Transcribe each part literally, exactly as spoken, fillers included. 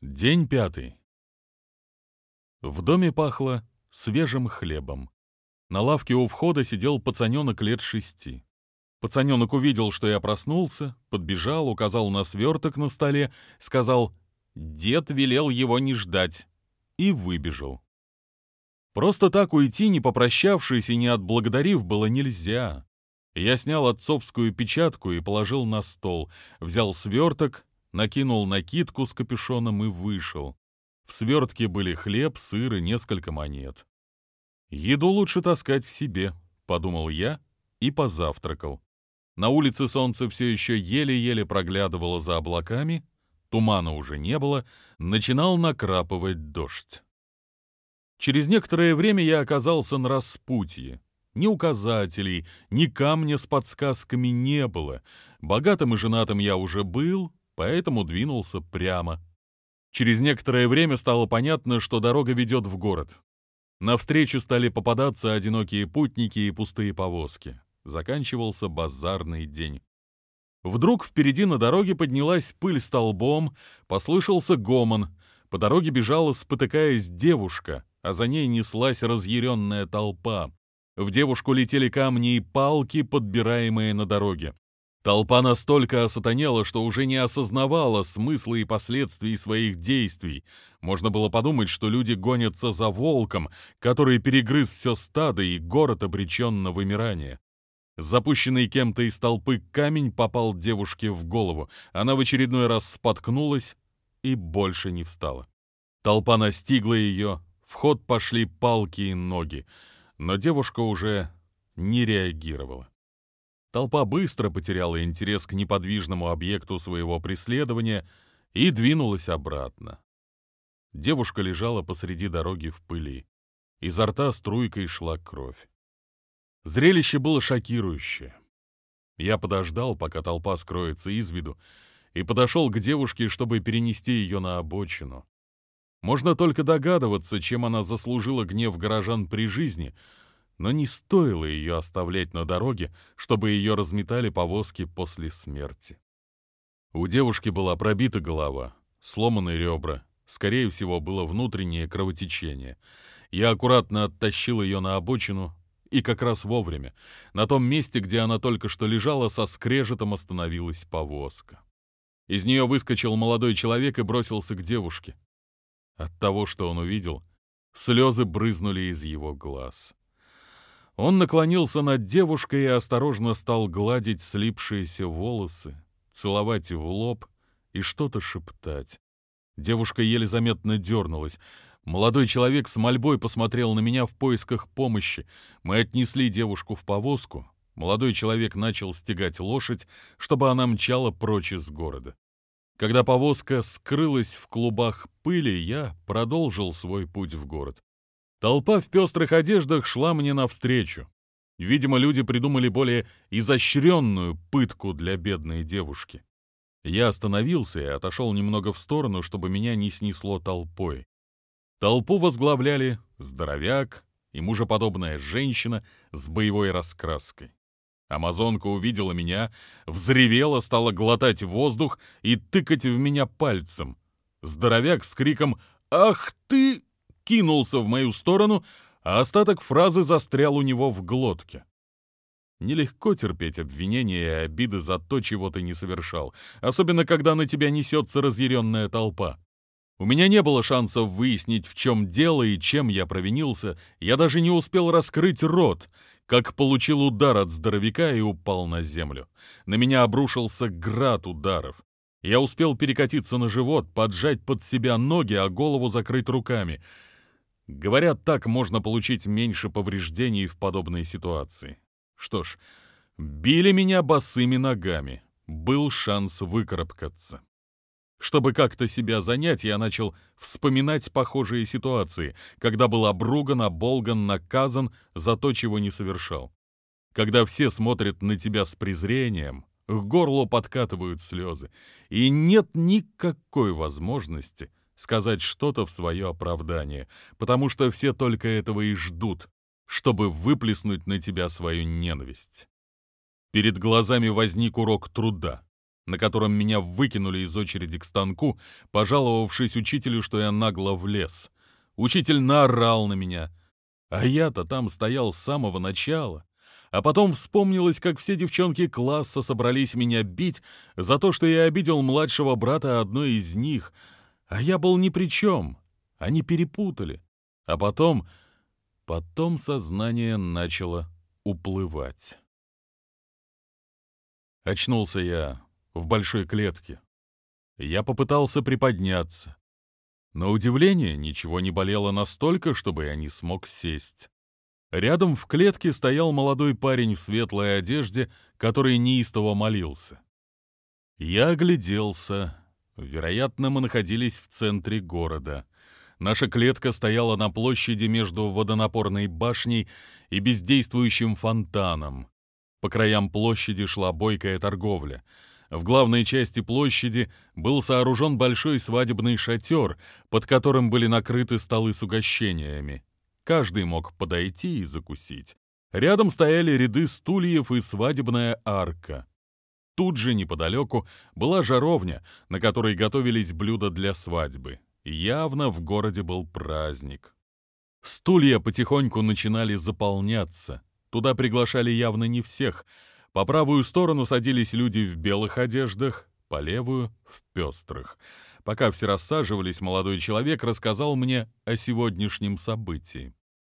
День пятый. В доме пахло свежим хлебом. На лавке у входа сидел пацаненок лет шести. Пацаненок увидел, что я проснулся, подбежал, указал на сверток на столе, сказал «Дед велел его не ждать» и выбежал. Просто так уйти, не попрощавшись и не отблагодарив, было нельзя. Я снял отцовскую печатку и положил на стол, взял сверток, накинул накидку с капюшоном и вышел. В свертке были хлеб, сыр и несколько монет. «Еду лучше таскать в себе», — подумал я и позавтракал. На улице солнце все еще еле-еле проглядывало за облаками, тумана уже не было, начинал накрапывать дождь. Через некоторое время я оказался на распутье. Ни указателей, ни камня с подсказками не было. Богатым и женатым я уже был, поэтому двинулся прямо. Через некоторое время стало понятно, что дорога ведет в город. Навстречу стали попадаться одинокие путники и пустые повозки. Заканчивался базарный день. Вдруг впереди на дороге поднялась пыль столбом, послышался гомон. По дороге бежала, спотыкаясь, девушка, а за ней неслась разъяренная толпа. В девушку летели камни и палки, подбираемые на дороге. Толпа настолько осатанела, что уже не осознавала смысла и последствий своих действий. Можно было подумать, что люди гонятся за волком, который перегрыз все стадо, и город обречен на вымирание. Запущенный кем-то из толпы камень попал девушке в голову. Она в очередной раз споткнулась и больше не встала. Толпа настигла ее, в ход пошли палки и ноги, но девушка уже не реагировала. Толпа быстро потеряла интерес к неподвижному объекту своего преследования и двинулась обратно. Девушка лежала посреди дороги в пыли. Изо рта струйкой шла кровь. Зрелище было шокирующее. Я подождал, пока толпа скроется из виду, и подошел к девушке, чтобы перенести ее на обочину. Можно только догадываться, чем она заслужила гнев горожан при жизни, но не стоило ее оставлять на дороге, чтобы ее разметали повозки после смерти. У девушки была пробита голова, сломаны ребра, скорее всего, было внутреннее кровотечение. Я аккуратно оттащил ее на обочину, и как раз вовремя. На том месте, где она только что лежала, со скрежетом остановилась повозка. Из нее выскочил молодой человек и бросился к девушке. От того, что он увидел, слезы брызнули из его глаз. Он наклонился над девушкой и осторожно стал гладить слипшиеся волосы, целовать в лоб и что-то шептать. Девушка еле заметно дернулась. Молодой человек с мольбой посмотрел на меня в поисках помощи. Мы отнесли девушку в повозку. Молодой человек начал стегать лошадь, чтобы она мчала прочь из города. Когда повозка скрылась в клубах пыли, я продолжил свой путь в город. Толпа в пестрых одеждах шла мне навстречу. Видимо, люди придумали более изощренную пытку для бедной девушки. Я остановился и отошел немного в сторону, чтобы меня не снесло толпой. Толпу возглавляли здоровяк и мужеподобная женщина с боевой раскраской. Амазонка увидела меня, взревела, стала глотать воздух и тыкать в меня пальцем. Здоровяк с криком «Ах ты!» кинулся в мою сторону, а остаток фразы застрял у него в глотке. Нелегко терпеть обвинения и обиды за то, чего ты не совершал, особенно когда на тебя несется разъяренная толпа. У меня не было шансов выяснить, в чем дело и чем я провинился, я даже не успел раскрыть рот, как получил удар от здоровяка и упал на землю. На меня обрушился град ударов. Я успел перекатиться на живот, поджать под себя ноги, а голову закрыть руками. Говорят, так можно получить меньше повреждений в подобной ситуации. Что ж, били меня босыми ногами. Был шанс выкарабкаться. Чтобы как-то себя занять, я начал вспоминать похожие ситуации, когда был обруган, оболган, наказан за то, чего не совершал. Когда все смотрят на тебя с презрением, к горлу подкатывают слезы, и нет никакой возможности сказать что-то в свое оправдание, потому что все только этого и ждут, чтобы выплеснуть на тебя свою ненависть. Перед глазами возник урок труда. на котором меня выкинули из очереди к станку, пожаловавшись учителю, что я нагло влез. Учитель наорал на меня, а я-то там стоял с самого начала. А потом вспомнилось, как все девчонки класса собрались меня бить за то, что я обидел младшего брата одной из них, а я был ни при чем. Они перепутали. А потом... Потом сознание начало уплывать. Очнулся я в большой клетке. Я попытался приподняться. На удивление, ничего не болело настолько, чтобы я не смог сесть. Рядом в клетке стоял молодой парень в светлой одежде, который неистово молился. Я огляделся. Вероятно, мы находились в центре города. Наша клетка стояла на площади между водонапорной башней и бездействующим фонтаном. По краям площади шла бойкая торговля. В главной части площади был сооружен большой свадебный шатер, под которым были накрыты столы с угощениями. Каждый мог подойти и закусить. Рядом стояли ряды стульев и свадебная арка. Тут же неподалеку была жаровня, на которой готовились блюда для свадьбы. Явно в городе был праздник. Стулья потихоньку начинали заполняться. Туда приглашали явно не всех. По правую сторону садились люди в белых одеждах, по левую — в пестрых. Пока все рассаживались, молодой человек рассказал мне о сегодняшнем событии.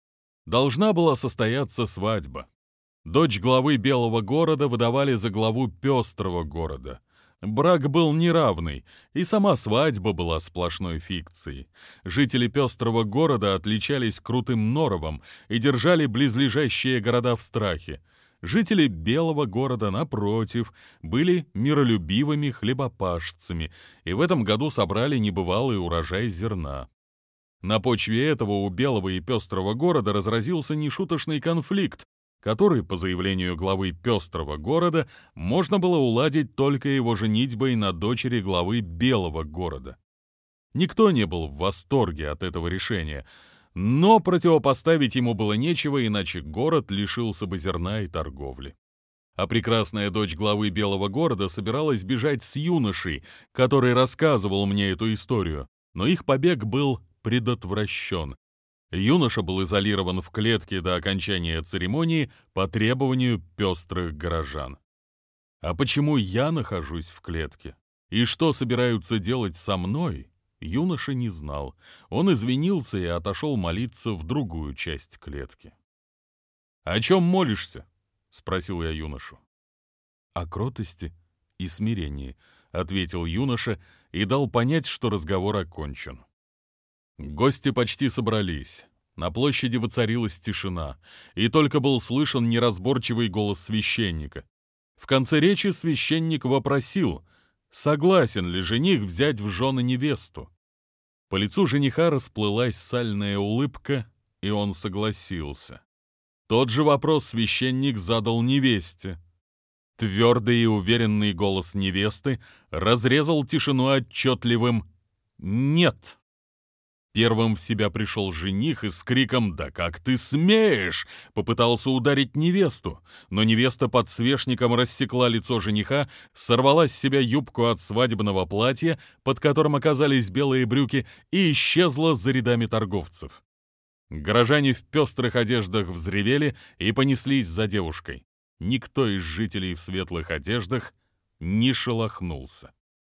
Должна была состояться свадьба. Дочь главы Белого города выдавали за главу Пестрого города. Брак был неравный, и сама свадьба была сплошной фикцией. Жители Пестрого города отличались крутым норовом и держали близлежащие города в страхе. Жители Белого города, напротив, были миролюбивыми хлебопашцами и в этом году собрали небывалый урожай зерна. На почве этого у Белого и Пестрого города разразился нешуточный конфликт, который, по заявлению главы Пестрого города, можно было уладить только его женитьбой на дочери главы Белого города. Никто не был в восторге от этого решения, но противопоставить ему было нечего, иначе город лишился бы зерна и торговли. А прекрасная дочь главы Белого города собиралась бежать с юношей, который рассказывал мне эту историю, но их побег был предотвращен. Юноша был изолирован в клетке до окончания церемонии по требованию пестрых горожан. А почему я нахожусь в клетке? И что собираются делать со мной? Юноша не знал. Он извинился и отошел молиться в другую часть клетки. «О чем молишься?» — спросил я юношу. «О кротости и смирении», — ответил юноша и дал понять, что разговор окончен. Гости почти собрались. На площади воцарилась тишина, и только был слышен неразборчивый голос священника. В конце речи священник вопросил, согласен ли жених взять в жены невесту. По лицу жениха расплылась сальная улыбка, и он согласился. Тот же вопрос священник задал невесте. Твердый и уверенный голос невесты разрезал тишину отчетливым «нет». Первым в себя пришел жених и с криком «Да как ты смеешь!» попытался ударить невесту, но невеста под свечником рассекла лицо жениха, сорвала с себя юбку от свадебного платья, под которым оказались белые брюки, и исчезла за рядами торговцев. Горожане в пестрых одеждах взревели и понеслись за девушкой. Никто из жителей в светлых одеждах не шелохнулся.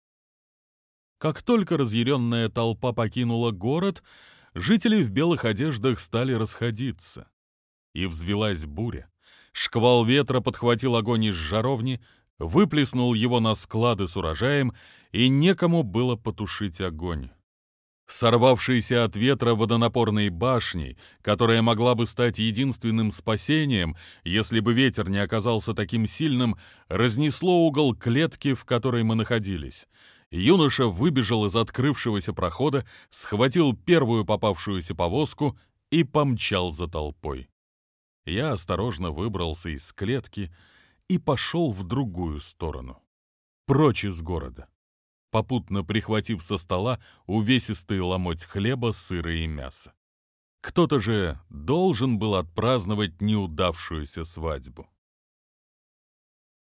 Как только разъяренная толпа покинула город, жители в белых одеждах стали расходиться. И взвилась буря. Шквал ветра подхватил огонь из жаровни, выплеснул его на склады с урожаем, и некому было потушить огонь. Сорвавшийся от ветра водонапорной башней, которая могла бы стать единственным спасением, если бы ветер не оказался таким сильным, разнесло угол клетки, в которой мы находились. Юноша выбежал из открывшегося прохода, схватил первую попавшуюся повозку и помчал за толпой. Я осторожно выбрался из клетки и пошел в другую сторону, прочь из города, попутно прихватив со стола увесистый ломоть хлеба, сыра и мяса. Кто-то же должен был отпраздновать неудавшуюся свадьбу.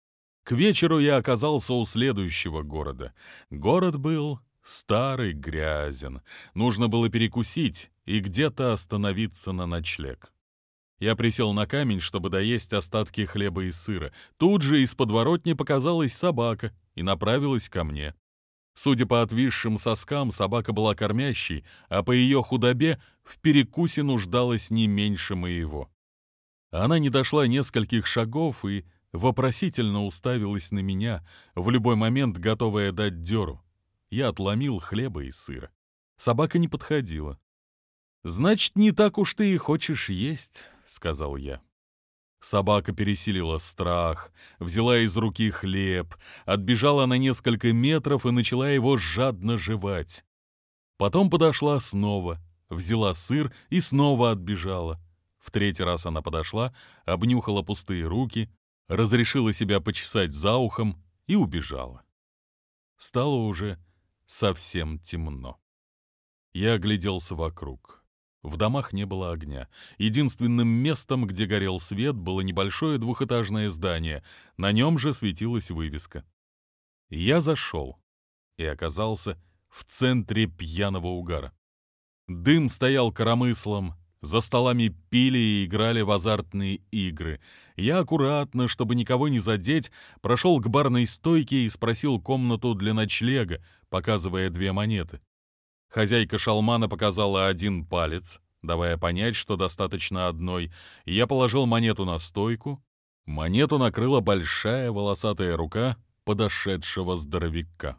К вечеру я оказался у следующего города. Город был старый, грязен. Нужно было перекусить и где-то остановиться на ночлег. Я присел на камень, чтобы доесть остатки хлеба и сыра. Тут же из подворотни показалась собака и направилась ко мне. Судя по отвисшим соскам, собака была кормящей, а по ее худобе в перекусе нуждалась не меньше моего. Она не дошла нескольких шагов и вопросительно уставилась на меня, в любой момент готовая дать дёру. Я отломил хлеба и сыра. Собака не подходила. «Значит, не так уж ты и хочешь есть», — сказал я. Собака пересилила страх, взяла из руки хлеб, отбежала на несколько метров и начала его жадно жевать. Потом подошла снова, взяла сыр и снова отбежала. В третий раз она подошла, обнюхала пустые руки, разрешила себя почесать за ухом и убежала. Стало уже совсем темно. Я огляделся вокруг. В домах не было огня. Единственным местом, где горел свет, было небольшое двухэтажное здание. На нем же светилась вывеска. Я зашел и оказался в центре пьяного угара. Дым стоял коромыслом, за столами пили и играли в азартные игры. Я аккуратно, чтобы никого не задеть, прошел к барной стойке и спросил комнату для ночлега, показывая две монеты. Хозяйка шалмана показала один палец, давая понять, что достаточно одной. Я положил монету на стойку. Монету накрыла большая волосатая рука подошедшего здоровяка.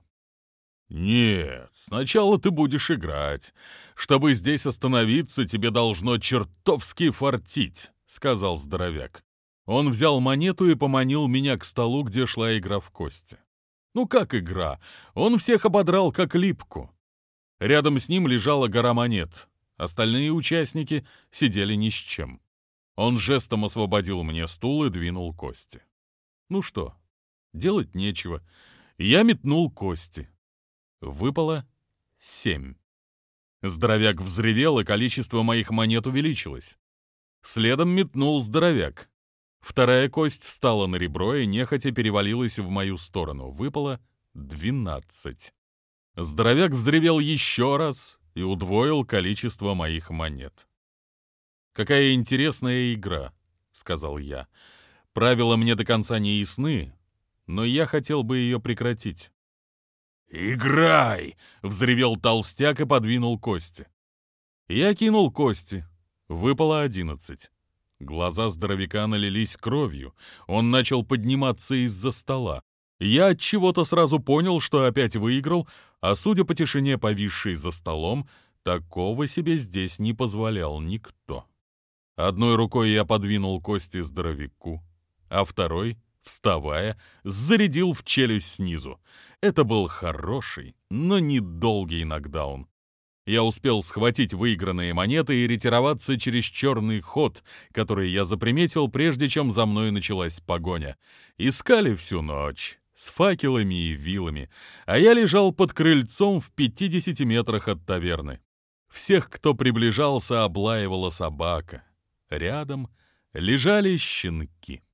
«Нет, сначала ты будешь играть. Чтобы здесь остановиться, тебе должно чертовски фартить», — сказал здоровяк. Он взял монету и поманил меня к столу, где шла игра в кости. Ну как игра? Он всех ободрал как липку. Рядом с ним лежала гора монет. Остальные участники сидели ни с чем. Он жестом освободил мне стул и двинул кости. Ну что, делать нечего. Я метнул кости. Выпало семь. Здоровяк взревел, и количество моих монет увеличилось. Следом метнул здоровяк. Вторая кость встала на ребро и нехотя перевалилась в мою сторону. Выпало двенадцать. Здоровяк взревел еще раз и удвоил количество моих монет. «Какая интересная игра», — сказал я. «Правила мне до конца не ясны, но я хотел бы ее прекратить». «Играй!» — взревел толстяк и подвинул кости. Я кинул кости. Выпало одиннадцать. Глаза здоровяка налились кровью. Он начал подниматься из-за стола. Я от чего-то сразу понял, что опять выиграл, а судя по тишине, повисшей за столом, такого себе здесь не позволял никто. Одной рукой я подвинул кости здоровяку, а второй, вставая, зарядил в челюсть снизу. Это был хороший, но недолгий нокдаун. Я успел схватить выигранные монеты и ретироваться через черный ход, который я заприметил, прежде чем за мной началась погоня. Искали всю ночь, с факелами и вилами, а я лежал под крыльцом в пятидесяти метрах от таверны. Всех, кто приближался, облаивала собака. Рядом лежали щенки.